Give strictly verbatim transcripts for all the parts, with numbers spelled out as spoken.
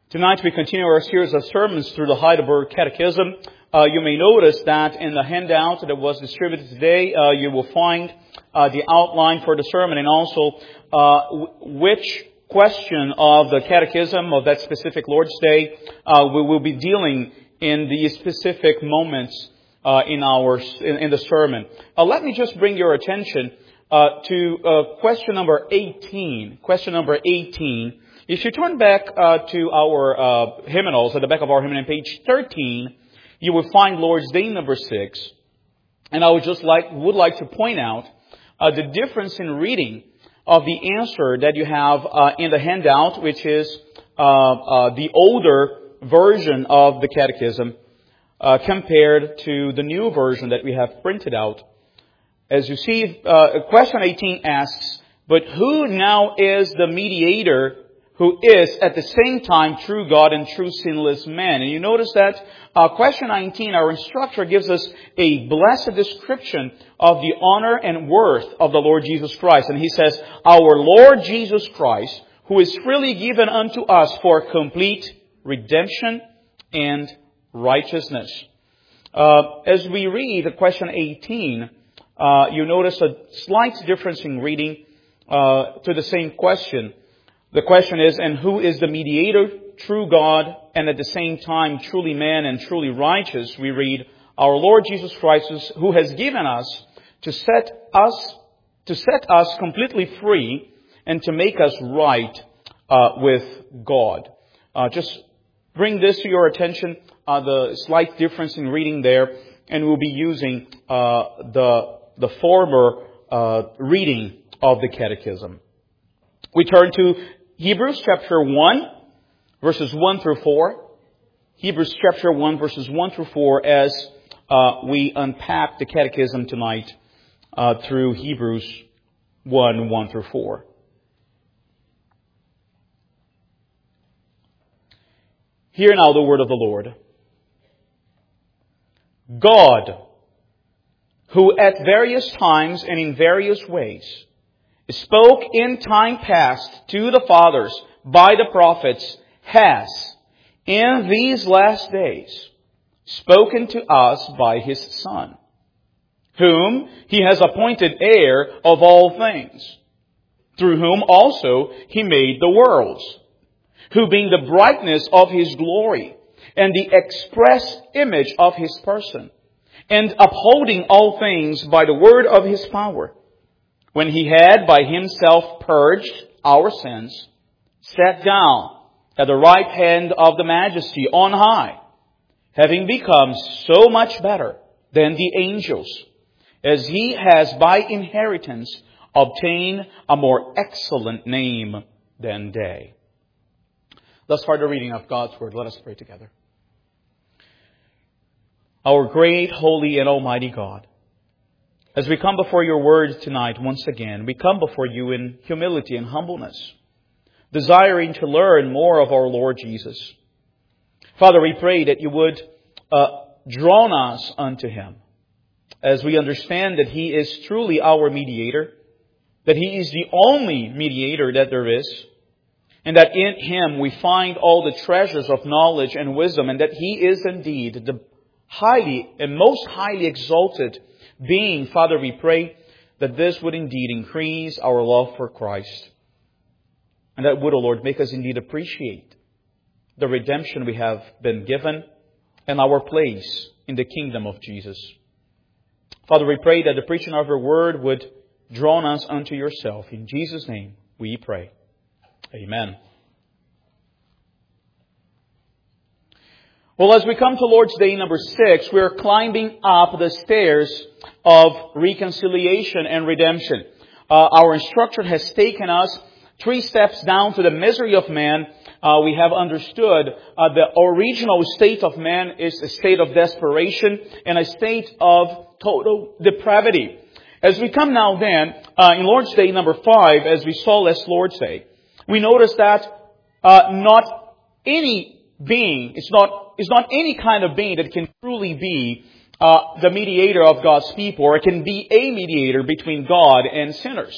Tonight we continue our series of sermons through the Heidelberg Catechism. Uh, you may notice that in the handout that was distributed today, uh, you will find uh, the outline for the sermon and also uh, w- which question of the Catechism of that specific Lord's Day uh, we will be dealing in the specific moments uh, in our in, in the sermon. Uh, let me just bring your attention uh, to uh, question number eighteen. Question number eighteen. If you turn back uh, to our uh, hymnals, at the back of our hymnal, on page thirteen, you will find Lord's Day number six. And I would just like would like to point out uh, the difference in reading of the answer that you have uh, in the handout, which is uh, uh, the older version of the Catechism, uh, compared to the new version that we have printed out. As you see, uh, question eighteen asks, "But who now is the mediator who is at the same time true God and true sinless man?" And you notice that uh, question nineteen, our instructor gives us a blessed description of the honor and worth of the Lord Jesus Christ. And he says, "Our Lord Jesus Christ, who is freely given unto us for complete redemption and righteousness." Uh, as we read question eighteen, uh, you notice a slight difference in reading uh, to the same question. The question is, "And who is the mediator, true God, and at the same time truly man and truly righteous?" We read, "Our Lord Jesus Christ, who has given us to set us to set us completely free and to make us right uh, with God." Uh, just bring this to your attention, uh, the slight difference in reading there, and we'll be using uh, the the former uh, reading of the Catechism. We turn to Hebrews chapter one, verses one through four. Hebrews chapter one, verses one through four, as uh, we unpack the Catechism tonight uh, through Hebrews one, one through four. Hear now the word of the Lord. "God, who at various times and in various ways spoke in time past to the fathers by the prophets, has, in these last days, spoken to us by His Son, whom He has appointed heir of all things, through whom also He made the worlds, who being the brightness of His glory and the express image of His person, and upholding all things by the word of His power, when He had by Himself purged our sins, sat down at the right hand of the Majesty on high, having become so much better than the angels, as He has by inheritance obtained a more excellent name than they." Thus far the reading of God's Word. Let us pray together. Our great, holy, and almighty God, as we come before your word tonight once again, we come before you in humility and humbleness, desiring to learn more of our Lord Jesus. Father, we pray that you would uh, draw us unto Him, as we understand that He is truly our mediator, that He is the only mediator that there is, and that in Him we find all the treasures of knowledge and wisdom, and that He is indeed the highly and most highly exalted being. Father, we pray that this would indeed increase our love for Christ. And that would, O Lord, make us indeed appreciate the redemption we have been given and our place in the kingdom of Jesus. Father, we pray that the preaching of your word would draw us unto yourself. In Jesus' name we pray. Amen. Well, as we come to Lord's Day number six, we are climbing up the stairs of reconciliation and redemption. Uh, our instructor has taken us three steps down to the misery of man. Uh, we have understood uh, the original state of man is a state of desperation and a state of total depravity. As we come now then, uh, in Lord's Day number five, as we saw last Lord's Day, we notice that uh, not any being, it's not Is not any kind of being that can truly be uh, the mediator of God's people, or it can be a mediator between God and sinners.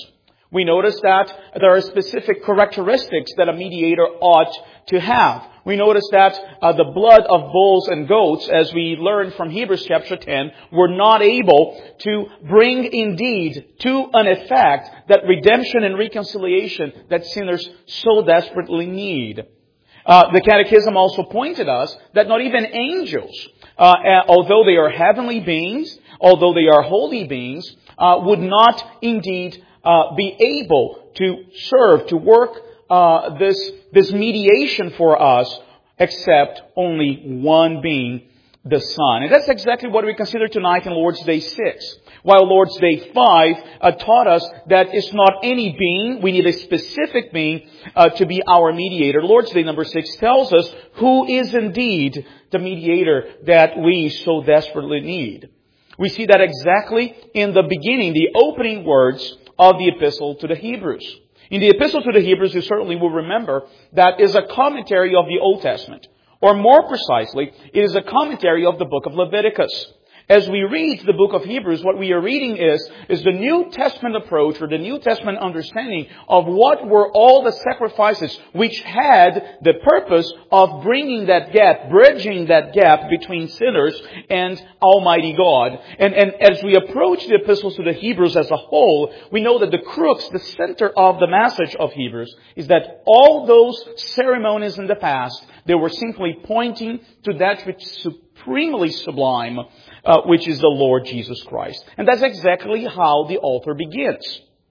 We notice that there are specific characteristics that a mediator ought to have. We notice that uh, the blood of bulls and goats, as we learned from Hebrews chapter ten, were not able to bring indeed to an effect that redemption and reconciliation that sinners so desperately need. Uh, the Catechism also pointed us that not even angels, uh, although they are heavenly beings, although they are holy beings, uh, would not indeed uh, be able to serve, to work uh, this, this mediation for us, except only one being, the Son. And that's exactly what we consider tonight in Lord's Day six. While Lord's Day five uh, taught us that it's not any being, we need a specific being uh, to be our mediator. Lord's Day number six tells us who is indeed the mediator that we so desperately need. We see that exactly in the beginning, the opening words of the Epistle to the Hebrews. In the Epistle to the Hebrews, you certainly will remember that is a commentary of the Old Testament. Or more precisely, it is a commentary of the book of Leviticus. As we read the book of Hebrews, what we are reading is, is the New Testament approach or the New Testament understanding of what were all the sacrifices which had the purpose of bringing that gap, bridging that gap between sinners and Almighty God. And, and as we approach the epistles to the Hebrews as a whole, we know that the crux, the center of the message of Hebrews is that all those ceremonies in the past, they were simply pointing to that which is supremely sublime, Uh, which is the Lord Jesus Christ. And that's exactly how the author begins.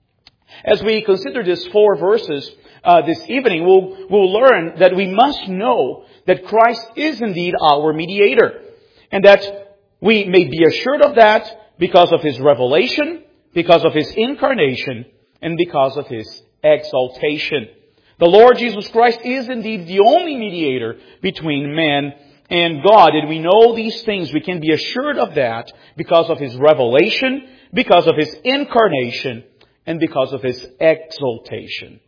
As we consider these four verses uh, this evening, we'll, we'll learn that we must know that Christ is indeed our mediator. And that we may be assured of that because of His revelation, because of His incarnation, and because of His exaltation. The Lord Jesus Christ is indeed the only mediator between men and God. And we know these things. We can be assured of that because of His revelation, because of His incarnation, and because of His exaltation.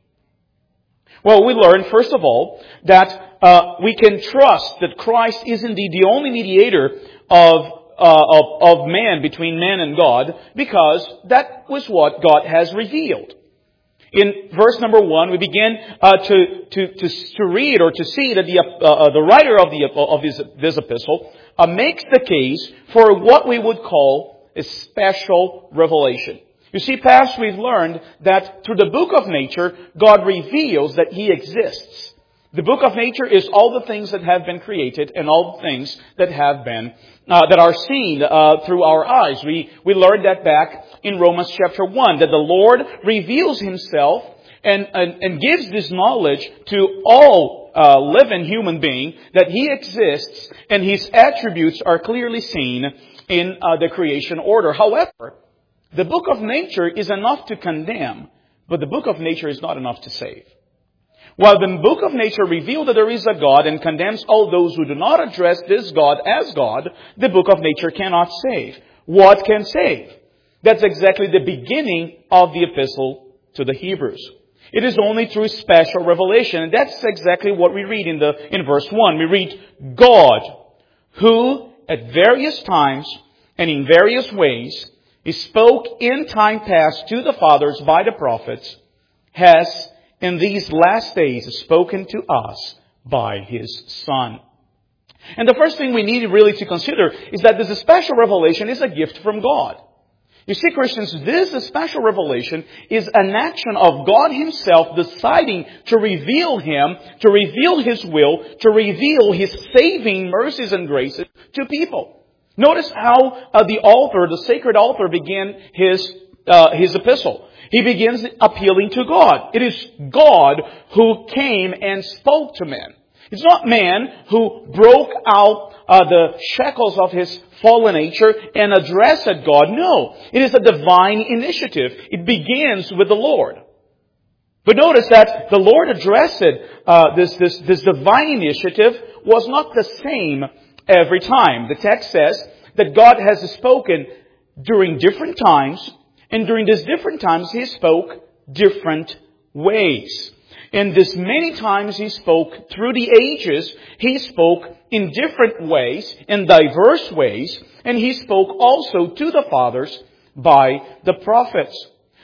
Well, we learn, first of all, that uh, we can trust that Christ is indeed the only mediator of, uh, of, of man, between man and God, because that was what God has revealed. In verse number one, we begin uh, to, to, to, to read or to see that the, uh, the writer of, the, of this, this epistle uh, makes the case for what we would call a special revelation. You see, past we've learned that through the book of nature, God reveals that He exists. The book of nature is all the things that have been created and all the things that have been, uh, that are seen uh, through our eyes. We, we learned that back in Romans chapter one, that the Lord reveals Himself and, and, and gives this knowledge to all uh, living human being that He exists and His attributes are clearly seen in uh, the creation order. However, the book of nature is enough to condemn, but the book of nature is not enough to save. While the book of nature reveals that there is a God and condemns all those who do not address this God as God, the book of nature cannot save. What can save? That's exactly the beginning of the epistle to the Hebrews. It is only through special revelation. And that's exactly what we read in the in verse one. We read, God, who at various times and in various ways He spoke in time past to the fathers by the prophets, has in these last days spoken to us by His Son. And the first thing we need really to consider is that this special revelation is a gift from God. You see, Christians, this special revelation is an action of God Himself deciding to reveal Him, to reveal His will, to reveal His saving mercies and graces to people. Notice how uh, the author, the sacred author, began his uh, his epistle. He begins appealing to God. It is God who came and spoke to men. It's not man who broke out uh, the shackles of his fallen nature and addressed God. No, it is a divine initiative. It begins with the Lord. But notice that the Lord addressed uh, this, this, this divine initiative was not the same every time. The text says that God has spoken during different times, and during these different times He spoke different ways. And this many times He spoke through the ages. He spoke in different ways, in diverse ways, and He spoke also to the fathers by the prophets.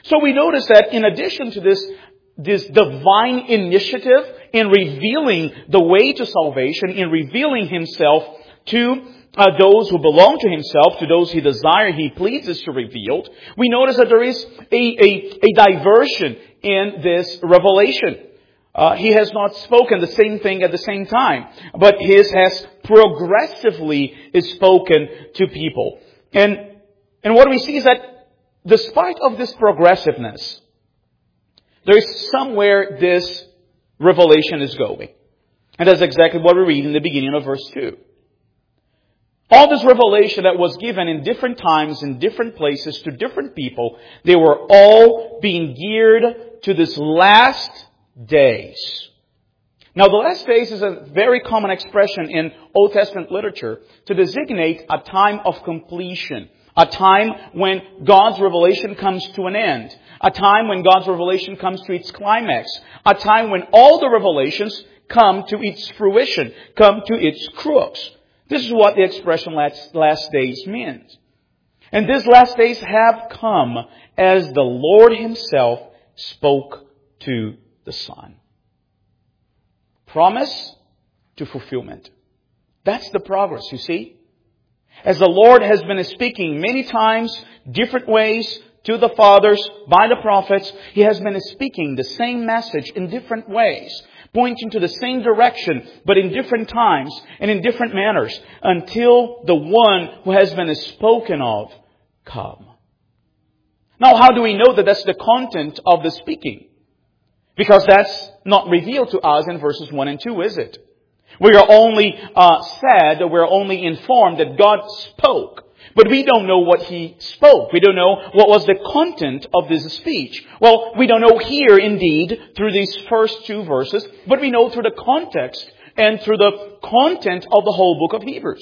So we notice that in addition to this, this divine initiative in revealing the way to salvation, in revealing Himself to uh, those who belong to Himself, to those He desires, He pleases to reveal, we notice that there is a, a, a diversion in this revelation. Uh, he has not spoken the same thing at the same time, but His has progressively spoken to people. And, and what we see is that despite of this progressiveness, there is somewhere this revelation is going. And that's exactly what we read in the beginning of verse two. All this revelation that was given in different times, in different places, to different people, they were all being geared to this last days. Now, the last days is a very common expression in Old Testament literature to designate a time of completion. A time when God's revelation comes to an end. A time when God's revelation comes to its climax. A time when all the revelations come to its fruition, come to its crux. This is what the expression last, last days means. And these last days have come as the Lord Himself spoke to the Son. Promise to fulfillment. That's the progress, you see. As the Lord has been speaking many times, different ways, to the fathers, by the prophets, He has been speaking the same message in different ways, pointing to the same direction, but in different times and in different manners, until the one who has been spoken of come. Now, how do we know that that's the content of the speaking? Because that's not revealed to us in verses one and two, is it? We are only uh, said, we're only informed that God spoke. But we don't know what He spoke. We don't know what was the content of this speech. Well, we don't know here indeed through these first two verses, but we know through the context and through the content of the whole book of Hebrews.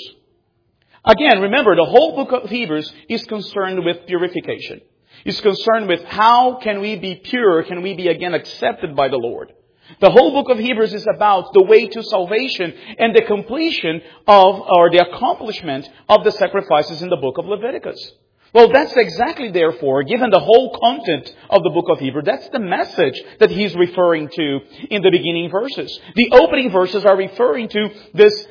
Again, remember, the whole book of Hebrews is concerned with purification. It's concerned with how can we be pure, can we be again accepted by the Lord. The whole book of Hebrews is about the way to salvation and the completion of, or the accomplishment of the sacrifices in the book of Leviticus. Well, that's exactly, therefore, given the whole content of the book of Hebrews, that's the message that he's referring to in the beginning verses. The opening verses are referring to this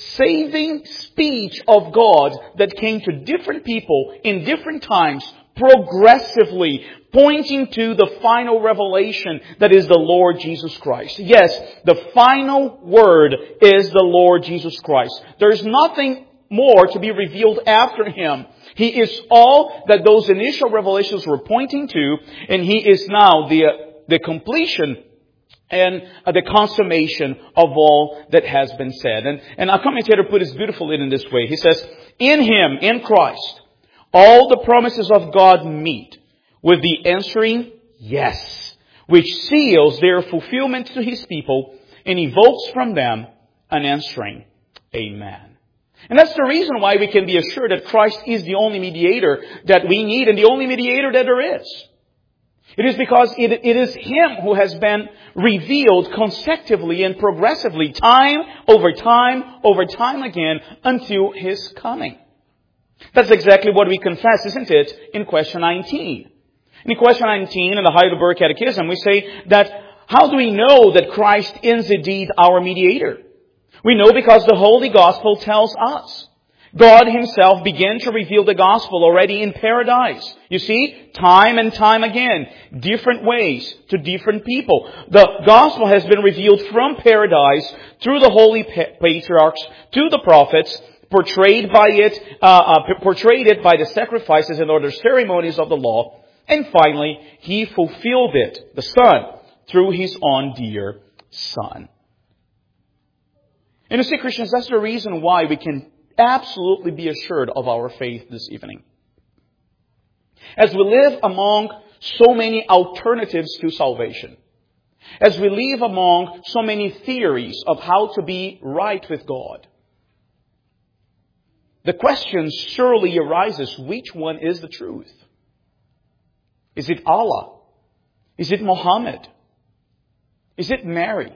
saving speech of God that came to different people in different times, progressively pointing to the final revelation that is the Lord Jesus Christ. Yes, the final word is the Lord Jesus Christ. There is nothing more to be revealed after Him. He is all that those initial revelations were pointing to, and He is now the, the completion and the consummation of all that has been said. And, and our commentator put it beautifully in this way. He says, in Him, in Christ, all the promises of God meet with the answering yes, which seals their fulfillment to His people and evokes from them an answering amen. And that's the reason why we can be assured that Christ is the only mediator that we need and the only mediator that there is. It is because it, it is Him who has been revealed consecutively and progressively, time over time, over time again, until His coming. That's exactly what we confess, isn't it, in question nineteen. In question nineteen, in the Heidelberg Catechism, we say that how do we know that Christ is indeed our mediator? We know because the Holy Gospel tells us. God Himself began to reveal the Gospel already in paradise. You see, time and time again, different ways to different people. The Gospel has been revealed from paradise through the holy patriarchs to the prophets, portrayed by it, uh, uh, portrayed it by the sacrifices and other ceremonies of the law. And finally, He fulfilled it, the Son, through His own dear Son. And you see, Christians, that's the reason why we can absolutely be assured of our faith this evening. As we live among so many alternatives to salvation, as we live among so many theories of how to be right with God, the question surely arises, which one is the truth? Is it Allah? Is it Muhammad? Is it Mary?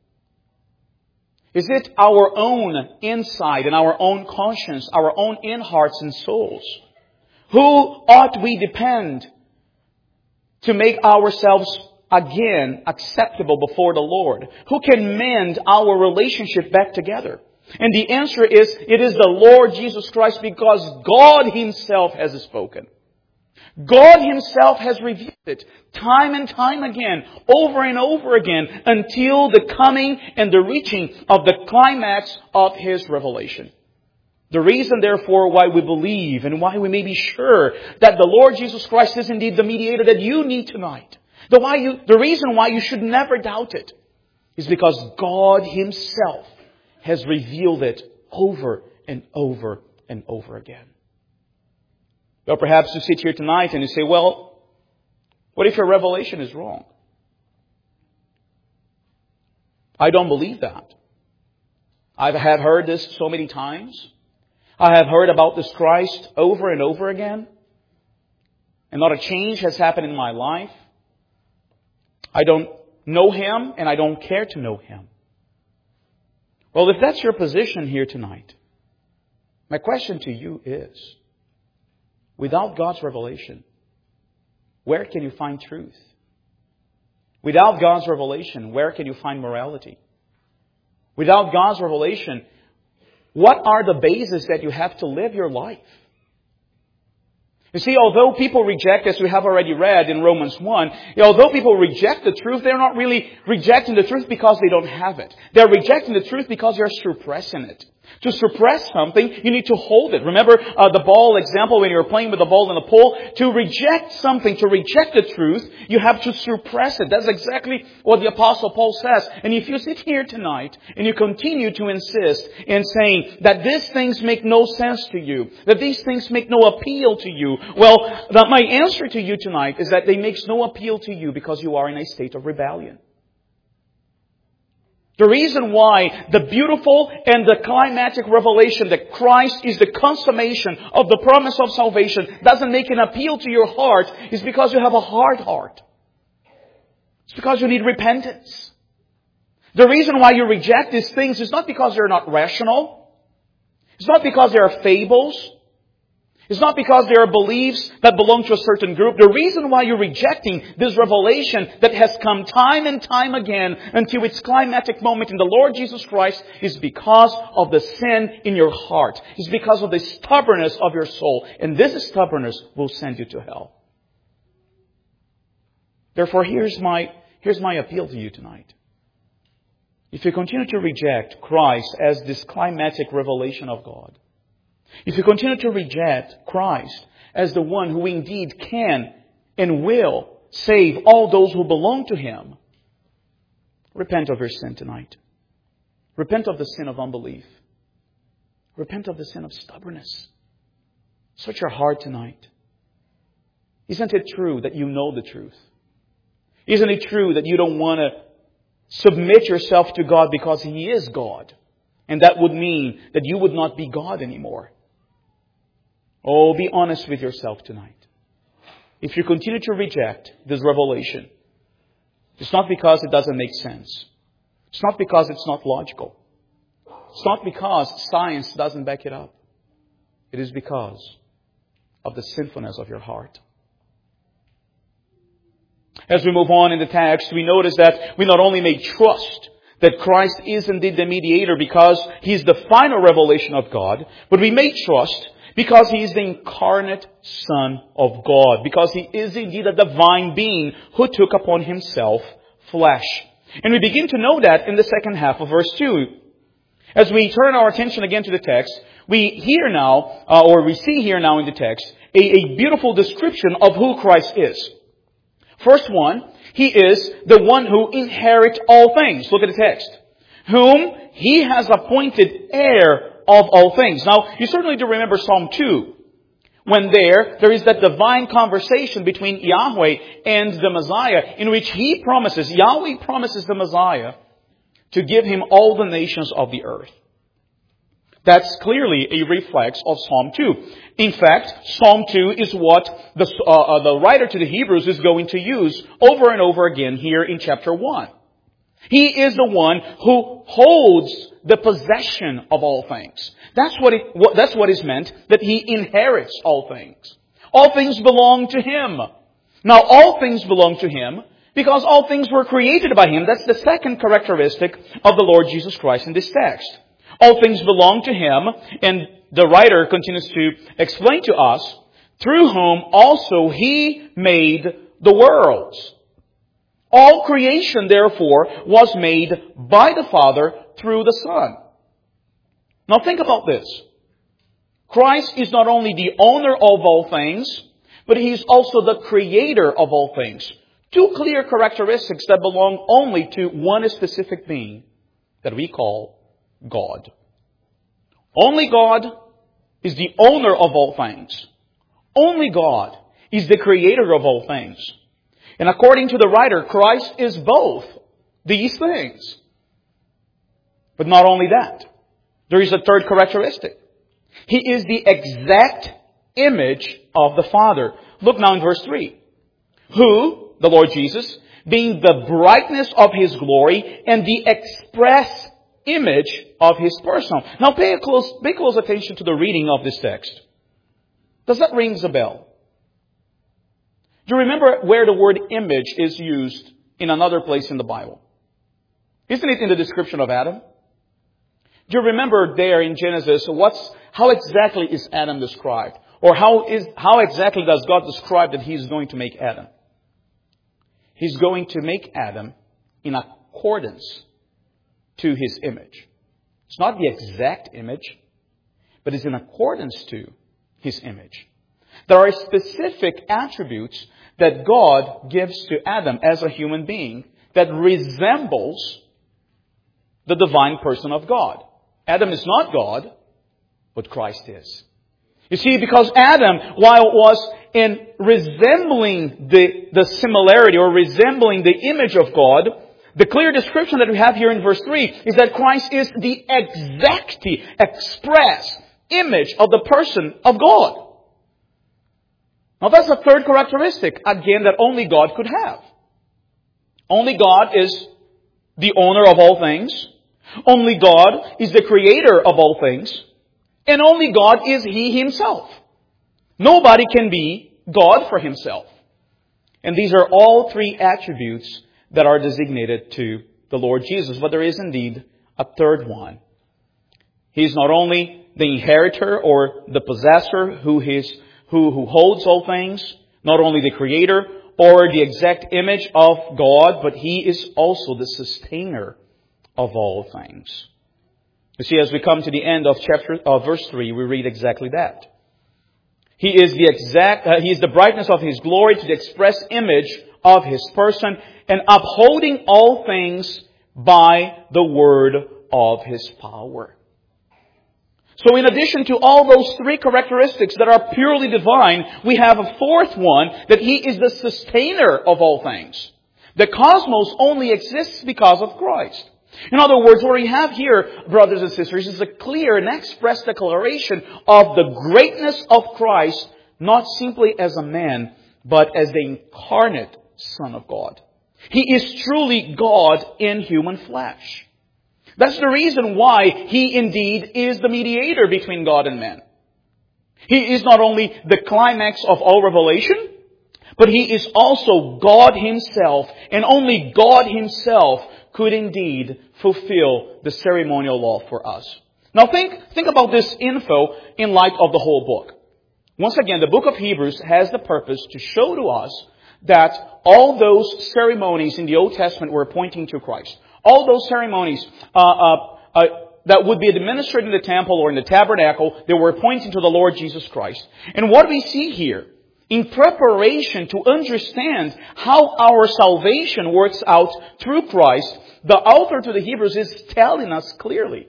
Is it our own insight and our own conscience, our own in hearts and souls? Who ought we depend to make ourselves again acceptable before the Lord? Who can mend our relationship back together? And the answer is, it is the Lord Jesus Christ, because God Himself has spoken. God Himself has revealed it time and time again, over and over again, until the coming and the reaching of the climax of His revelation. The reason, therefore, why we believe and why we may be sure that the Lord Jesus Christ is indeed the mediator that you need tonight, the, why you, the reason why you should never doubt it, is because God Himself has revealed it over and over and over again. Well, perhaps you sit here tonight and you say, well, what if your revelation is wrong? I don't believe that. I have heard this so many times. I have heard about this Christ over and over again. And not a change has happened in my life. I don't know Him and I don't care to know Him. Well, if that's your position here tonight, my question to you is, without God's revelation, where can you find truth? Without God's revelation, where can you find morality? Without God's revelation, what are the bases that you have to live your life? You see, although people reject, as we have already read in Romans one, although people reject the truth, they're not really rejecting the truth because they don't have it. They're rejecting the truth because they're suppressing it. To suppress something, you need to hold it. Remember uh, the ball example when you were playing with the ball in the pool? To reject something, to reject the truth, you have to suppress it. That's exactly what the Apostle Paul says. And if you sit here tonight and you continue to insist in saying that these things make no sense to you, that these things make no appeal to you, well, that my answer to you tonight is that they make no appeal to you because you are in a state of rebellion. The reason why the beautiful and the climatic revelation that Christ is the consummation of the promise of salvation doesn't make an appeal to your heart is because you have a hard heart. It's because you need repentance. The reason why you reject these things is not because they're not rational. It's not because they are fables. It's not because there are beliefs that belong to a certain group. The reason why you're rejecting this revelation that has come time and time again until its climatic moment in the Lord Jesus Christ is because of the sin in your heart. It's because of the stubbornness of your soul. And this stubbornness will send you to hell. Therefore, here's my, here's my appeal to you tonight. If you continue to reject Christ as this climatic revelation of God, if you continue to reject Christ as the one who indeed can and will save all those who belong to Him, repent of your sin tonight. Repent of the sin of unbelief. Repent of the sin of stubbornness. Search your heart tonight. Isn't it true that you know the truth? Isn't it true that you don't want to submit yourself to God because He is God? And that would mean that you would not be God anymore. Oh, be honest with yourself tonight. If you continue to reject this revelation, it's not because it doesn't make sense. It's not because it's not logical. It's not because science doesn't back it up. It is because of the sinfulness of your heart. As we move on in the text, we notice that we not only may trust that Christ is indeed the mediator because He is the final revelation of God, but we may trust because He is the incarnate Son of God, because He is indeed a divine being who took upon Himself flesh. And we begin to know that in the second half of verse two. As we turn our attention again to the text, we hear now, uh, or we see here now in the text, a, a beautiful description of who Christ is. First one, He is the one who inherits all things. Look at the text. Whom He has appointed heir of all things. Now, you certainly do remember Psalm two. When there, there is that divine conversation between Yahweh and the Messiah in which He promises, Yahweh promises the Messiah to give Him all the nations of the earth. That's clearly a reflex of Psalm two. In fact, Psalm two is what the, uh, uh, the writer to the Hebrews is going to use over and over again here in chapter one. He is the one who holds the possession of all things. That's what it, what, that's what is meant, that He inherits all things. All things belong to Him. Now all things belong to Him because all things were created by Him. That's the second characteristic of the Lord Jesus Christ in this text. All things belong to Him, and the writer continues to explain to us, through whom also He made the worlds. All creation, therefore, was made by the Father through the Son. Now think about this. Christ is not only the owner of all things, but He is also the creator of all things. Two clear characteristics that belong only to one specific being that we call God. Only God is the owner of all things. Only God is the creator of all things. And according to the writer, Christ is both these things. But not only that. There is a third characteristic. He is the exact image of the Father. Look now in verse three. Who, the Lord Jesus, being the brightness of His glory and the express image of His person. Now pay a close, pay close attention to the reading of this text. Does that ring a bell? Do you remember where the word image is used in another place in the Bible? Isn't it in the description of Adam? Do you remember there in Genesis, what's, how exactly is Adam described? Or how is, how exactly does God describe that He's going to make Adam? He's going to make Adam in accordance to His image. It's not the exact image, but it's in accordance to His image. There are specific attributes that God gives to Adam as a human being that resembles the divine person of God. Adam is not God, but Christ is. You see, because Adam, while was in resembling the, the similarity or resembling the image of God, the clear description that we have here in verse three is that Christ is the exact, express image of the person of God. Now that's the third characteristic, again, that only God could have. Only God is the owner of all things. Only God is the creator of all things. And only God is He Himself. Nobody can be God for himself. And these are all three attributes that are designated to the Lord Jesus. But there is indeed a third one. He is not only the inheritor or the possessor who is who, who holds all things, not only the creator or the exact image of God, but He is also the sustainer of all things. You see, as we come to the end of chapter, uh, verse three, we read exactly that. He is the exact, uh, He is the brightness of His glory to the express image of His person, and upholding all things by the word of His power. So in addition to all those three characteristics that are purely divine, we have a fourth one, that He is the sustainer of all things. The cosmos only exists because of Christ. In other words, what we have here, brothers and sisters, is a clear and express declaration of the greatness of Christ, not simply as a man, but as the incarnate Son of God. He is truly God in human flesh. That's the reason why He indeed is the mediator between God and man. He is not only the climax of all revelation, but He is also God Himself, and only God Himself could indeed fulfill the ceremonial law for us. Now think, think about this info in light of the whole book. Once again, the book of Hebrews has the purpose to show to us that all those ceremonies in the Old Testament were pointing to Christ. All those ceremonies uh, uh, uh, that would be administered in the temple or in the tabernacle, they were pointing to the Lord Jesus Christ. And what we see here, in preparation to understand how our salvation works out through Christ, the author to the Hebrews is telling us clearly,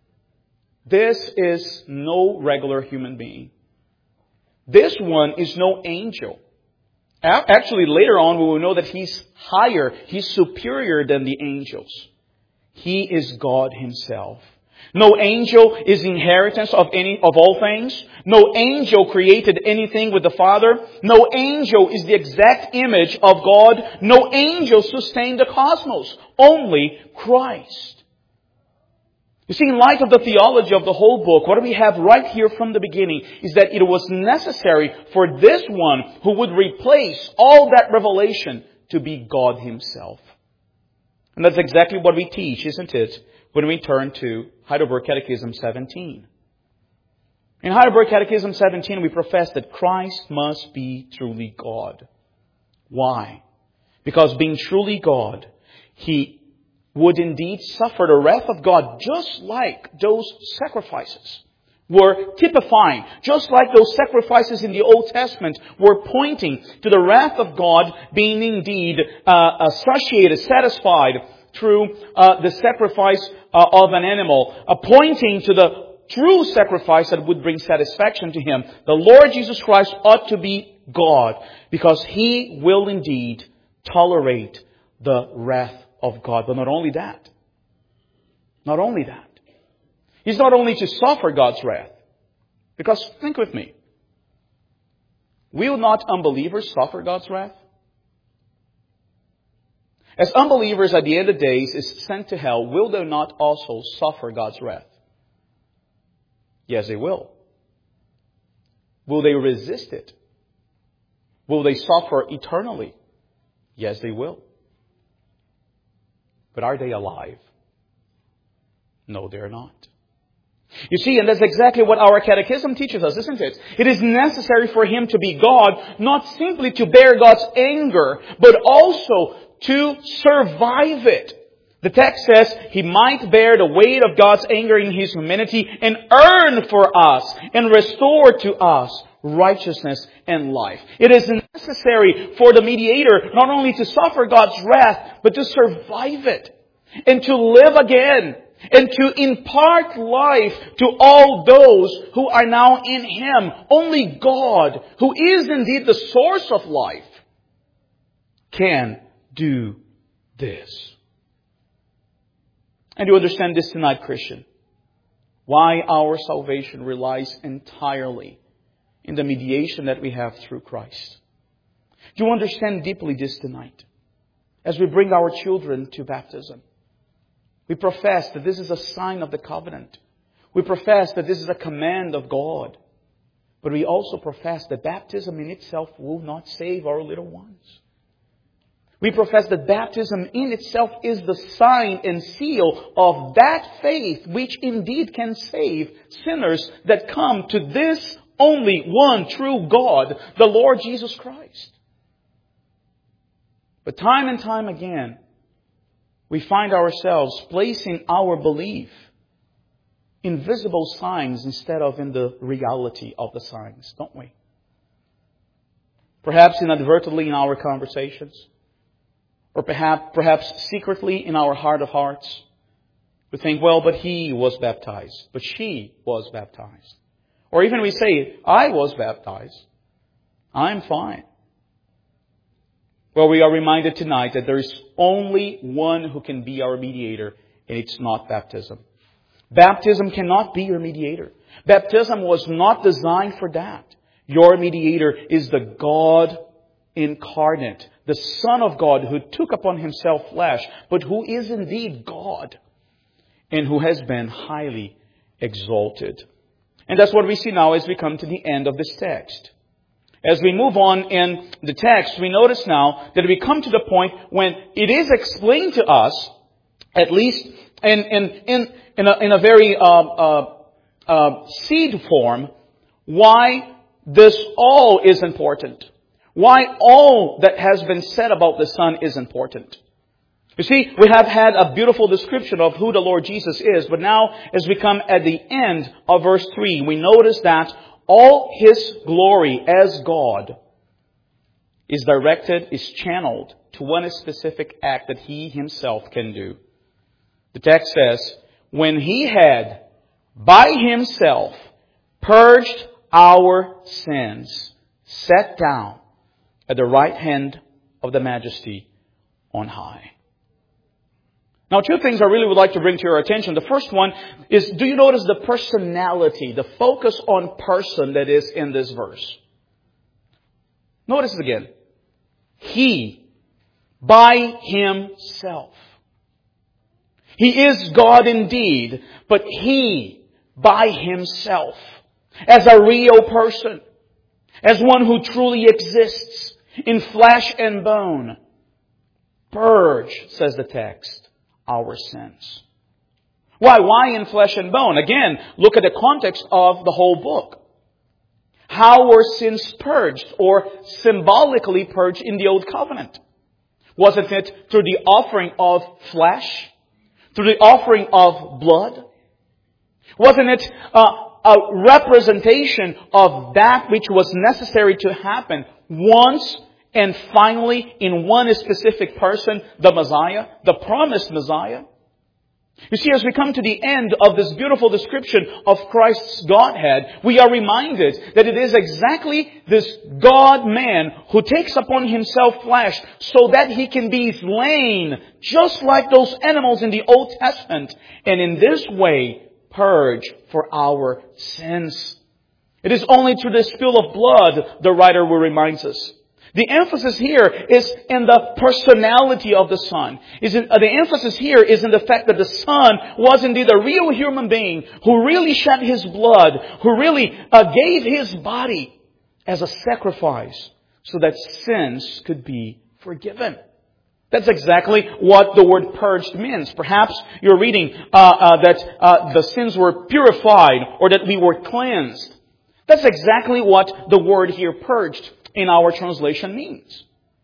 this is no regular human being. This one is no angel. Actually, later on, we will know that He's higher, He's superior than the angels. He is God Himself. No angel is inheritance of any of all things. No angel created anything with the Father. No angel is the exact image of God. No angel sustained the cosmos. Only Christ. You see, in light of the theology of the whole book, what we have right here from the beginning is that it was necessary for this one who would replace all that revelation to be God Himself. And that's exactly what we teach, isn't it, when we turn to Heidelberg Catechism seventeen. In Heidelberg Catechism seventeen, we profess that Christ must be truly God. Why? Because being truly God, He would indeed suffer the wrath of God, just like those sacrifices were typifying, just like those sacrifices in the Old Testament were pointing to the wrath of God being indeed uh, associated, satisfied through uh, the sacrifice uh, of an animal, uh, pointing to the true sacrifice that would bring satisfaction to Him. The Lord Jesus Christ ought to be God, because He will indeed tolerate the wrath of God. But not only that. Not only that. He's not only to suffer God's wrath. Because think with me. Will not unbelievers suffer God's wrath? As unbelievers at the end of days is sent to hell, will they not also suffer God's wrath? Yes, they will. Will they resist it? Will they suffer eternally? Yes, they will. But are they alive? No, they're not. You see, and that's exactly what our catechism teaches us, isn't it? It is necessary for Him to be God, not simply to bear God's anger, but also to survive it. The text says He might bear the weight of God's anger in His humanity and earn for us and restore to us righteousness and life. It is necessary for the mediator not only to suffer God's wrath, but to survive it and to live again and to impart life to all those who are now in Him. Only God, who is indeed the source of life, can do this. And you understand this tonight, Christian, why our salvation relies entirely in the mediation that we have through Christ. Do you understand deeply this tonight? As we bring our children to baptism, we profess that this is a sign of the covenant. We profess that this is a command of God. But we also profess that baptism in itself will not save our little ones. We profess that baptism in itself is the sign and seal of that faith which indeed can save sinners that come to this only one true God, the Lord Jesus Christ. But time and time again, we find ourselves placing our belief in visible signs instead of in the reality of the signs, don't we? Perhaps inadvertently in our conversations, or perhaps, perhaps secretly in our heart of hearts, we think, well, but he was baptized, but she was baptized. Or even we say, I was baptized. I'm fine. Well, we are reminded tonight that there is only one who can be our mediator, and it's not baptism. Baptism cannot be your mediator. Baptism was not designed for that. Your mediator is the God incarnate, the Son of God who took upon Himself flesh, but who is indeed God, and who has been highly exalted. And that's what we see now as we come to the end of this text. As we move on in the text, we notice now that we come to the point when it is explained to us, at least in, in, in, in, a, in a very uh, uh, uh, seed form, why this all is important. Why all that has been said about the Son is important. You see, we have had a beautiful description of who the Lord Jesus is, but now as we come at the end of verse three, we notice that all His glory as God is directed, is channeled to one specific act that He Himself can do. The text says, when He had by Himself purged our sins, sat down at the right hand of the Majesty on high. Now, two things I really would like to bring to your attention. The first one is, do you notice the personality, the focus on person that is in this verse? Notice it again. He, by Himself. He is God indeed, but He, by Himself, as a real person, as one who truly exists in flesh and bone, purge, says the text, our sins. Why? Why in flesh and bone? Again, look at the context of the whole book. How were sins purged or symbolically purged in the Old Covenant? Wasn't it through the offering of flesh? Through the offering of blood? Wasn't it uh, a representation of that which was necessary to happen once and finally in one specific person, the Messiah, the promised Messiah? You see, as we come to the end of this beautiful description of Christ's Godhead, we are reminded that it is exactly this God-man who takes upon Himself flesh so that He can be slain, just like those animals in the Old Testament, and in this way purge for our sins. It is only through the spill of blood, the writer will remind us. The emphasis here is in the personality of the Son. Is in, uh, the emphasis here is in the fact that the Son was indeed a real human being who really shed His blood, who really uh, gave His body as a sacrifice so that sins could be forgiven. That's exactly what the word purged means. Perhaps you're reading uh, uh, that uh, the sins were purified or that we were cleansed. That's exactly what the word here purged in our translation means.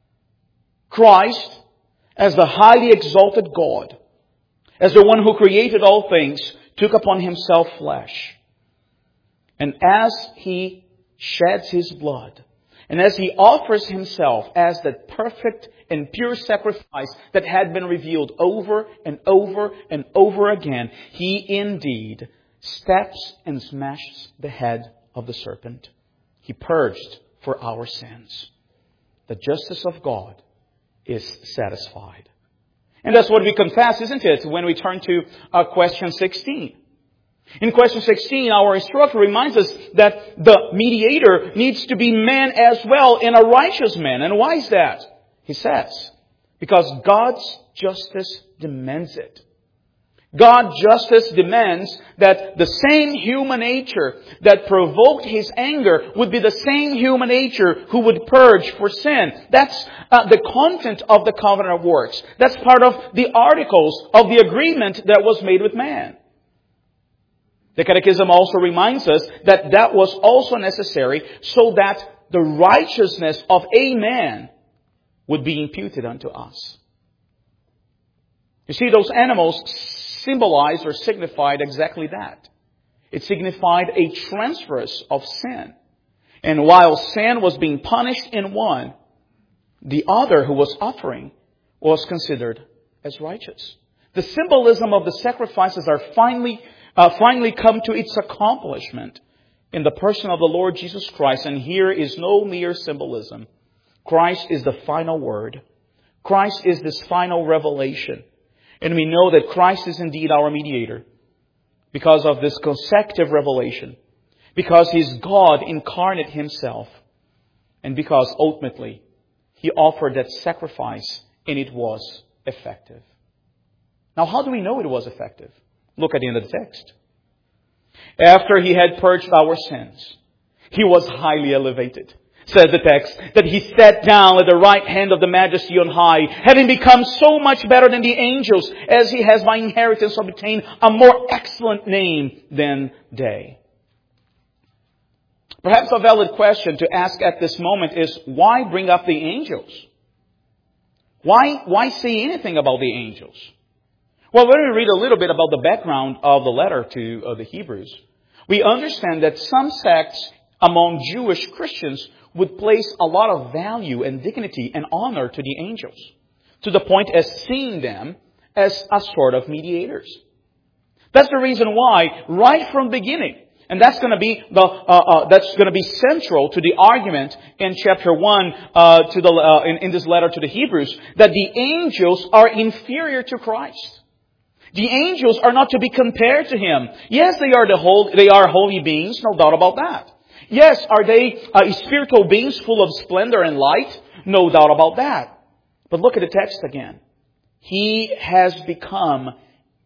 Christ, as the highly exalted God, as the one who created all things, took upon Himself flesh. And as He sheds His blood, and as He offers Himself as that perfect and pure sacrifice that had been revealed over and over and over again, He indeed steps and smashes the head of the serpent. He purged for our sins. The justice of God is satisfied. And that's what we confess, isn't it, when we turn to uh, question sixteen. In question sixteen, our instructor reminds us that the mediator needs to be man as well, and a righteous man. And why is that? He says, because God's justice demands it. God's justice demands that the same human nature that provoked His anger would be the same human nature who would purge for sin. That's uh, the content of the covenant of works. That's part of the articles of the agreement that was made with man. The Catechism also reminds us that that was also necessary so that the righteousness of a man would be imputed unto us. You see, those animals symbolized or signified exactly that. It signified a transference of sin. And while sin was being punished in one, the other who was offering was considered as righteous. The symbolism of the sacrifices are finally, uh, finally come to its accomplishment in the person of the Lord Jesus Christ. And here is no mere symbolism. Christ is the final word. Christ is this final revelation. And we know that Christ is indeed our mediator because of this consecutive revelation, because He is God incarnate Himself, and because ultimately He offered that sacrifice and it was effective. Now, how do we know it was effective? Look at the end of the text. After He had purged our sins, He was highly elevated. Says the text, that He sat down at the right hand of the Majesty on high, having become so much better than the angels, as He has by inheritance obtained a more excellent name than they. Perhaps a valid question to ask at this moment is, why bring up the angels? Why, why say anything about the angels? Well, when we read a little bit about the background of the letter to uh, the Hebrews, we understand that some sects among Jewish Christians would place a lot of value and dignity and honor to the angels, to the point as seeing them as a sort of mediators. That's the reason why, right from the beginning, and that's going to be the uh, uh, that's going to be central to the argument in chapter one uh, to the uh, in, in this letter to the Hebrews, that the angels are inferior to Christ. The angels are not to be compared to Him. Yes, they are the whole, they are holy beings, no doubt about that. Yes, are they uh, spiritual beings full of splendor and light? No doubt about that. But look at the text again. He has become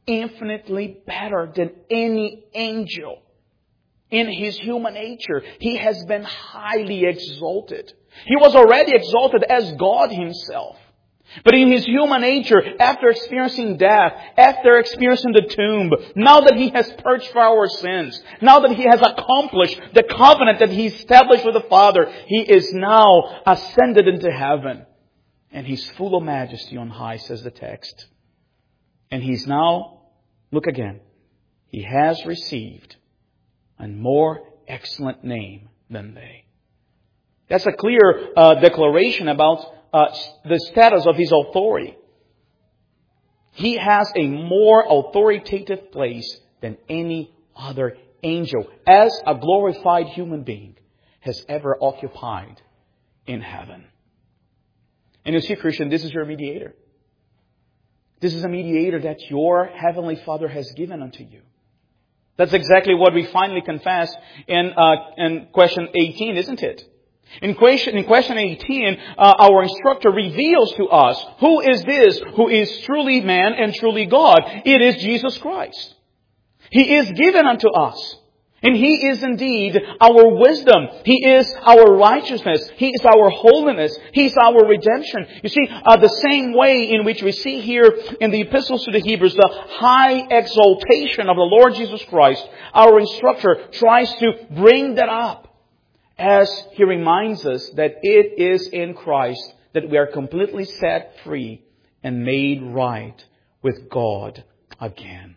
infinitely better than any angel. In His human nature, He has been highly exalted. He was already exalted as God Himself. But in His human nature, after experiencing death, after experiencing the tomb, now that He has purged for our sins, now that He has accomplished the covenant that He established with the Father, He is now ascended into heaven. And He's full of majesty on high, says the text. And He's now, look again, He has received a more excellent name than they. That's a clear uh, declaration about uh, the status of His authority. He has a more authoritative place than any other angel, as a glorified human being has ever occupied in heaven. And you see, Christian, this is your mediator. This is a mediator that your Heavenly Father has given unto you. That's exactly what we finally confess in uh, in question eighteen, isn't it? In question, in question eighteen, uh, our instructor reveals to us who is this who is truly man and truly God. It is Jesus Christ. He is given unto us. And He is indeed our wisdom. He is our righteousness. He is our holiness. He is our redemption. You see, uh, the same way in which we see here in the epistles to the Hebrews, the high exaltation of the Lord Jesus Christ, our instructor tries to bring that up as he reminds us that it is in Christ that we are completely set free and made right with God again.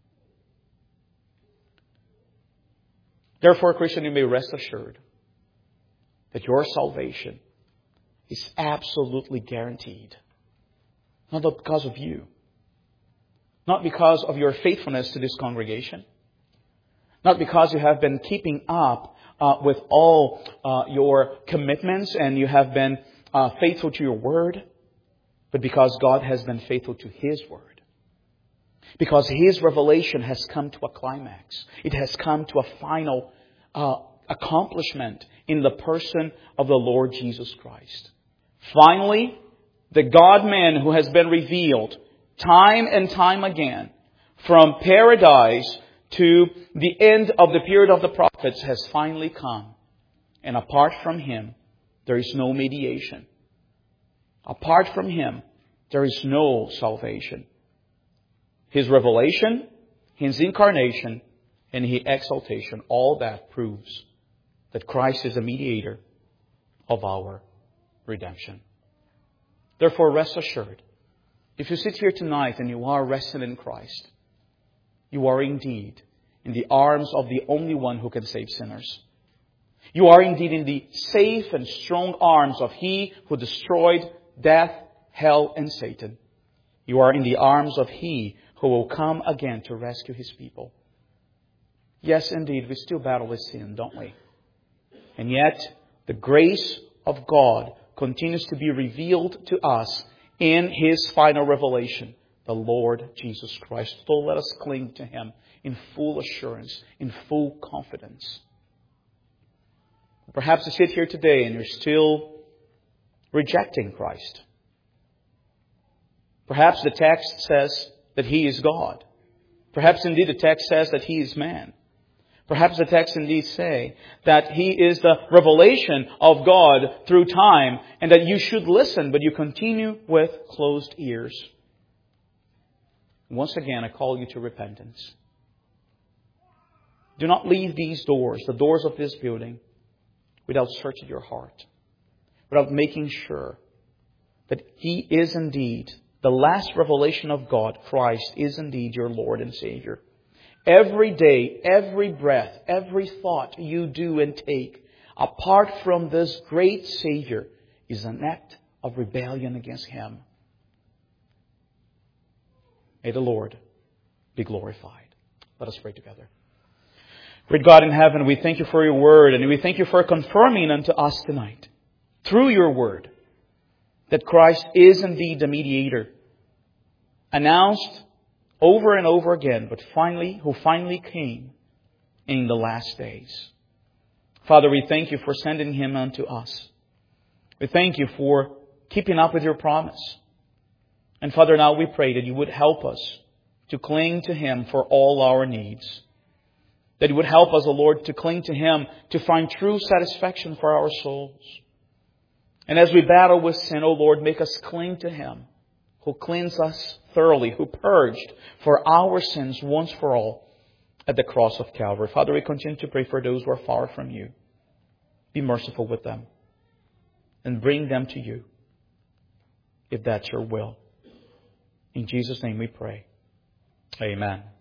Therefore, Christian, you may rest assured that your salvation is absolutely guaranteed. Not because of you. Not because of your faithfulness to this congregation. Not because you have been keeping up uh, with all uh, your commitments and you have been uh, faithful to your word. But because God has been faithful to His word. Because His revelation has come to a climax. It has come to a final uh, accomplishment in the person of the Lord Jesus Christ. Finally, the God-man who has been revealed time and time again from paradise to the end of the period of the prophets has finally come. And apart from Him, there is no mediation. Apart from Him, there is no salvation. His revelation, His incarnation, and His exaltation, all that proves that Christ is the mediator of our redemption. Therefore, rest assured, if you sit here tonight and you are rested in Christ, you are indeed in the arms of the only one who can save sinners. You are indeed in the safe and strong arms of He who destroyed death, hell, and Satan. You are in the arms of He who will come again to rescue His people. Yes, indeed, we still battle with sin, don't we? And yet, the grace of God continues to be revealed to us in His final revelation, the Lord Jesus Christ. So let us cling to Him in full assurance, in full confidence. Perhaps you sit here today and you're still rejecting Christ. Perhaps the text says that He is God. Perhaps indeed the text says that He is man. Perhaps the text indeed say that He is the revelation of God through time and that you should listen, but you continue with closed ears. Once again, I call you to repentance. Do not leave these doors, the doors of this building, without searching your heart, without making sure that He is indeed the last revelation of God. Christ is indeed your Lord and Savior. Every day, every breath, every thought you do and take, apart from this great Savior, is an act of rebellion against Him. May the Lord be glorified. Let us pray together. Great God in heaven, we thank You for Your word, and we thank You for confirming unto us tonight, through Your word, that Christ is indeed the mediator, announced over and over again, but finally, who finally came in the last days. Father, we thank You for sending Him unto us. We thank You for keeping up with Your promise. And Father, now we pray that You would help us to cling to Him for all our needs. That He would help us, O Lord, to cling to Him, to find true satisfaction for our souls. And as we battle with sin, O Lord, make us cling to Him, who cleansed us thoroughly, who purged for our sins once for all at the cross of Calvary. Father, we continue to pray for those who are far from You. Be merciful with them and bring them to You, if that's Your will. In Jesus' name we pray. Amen.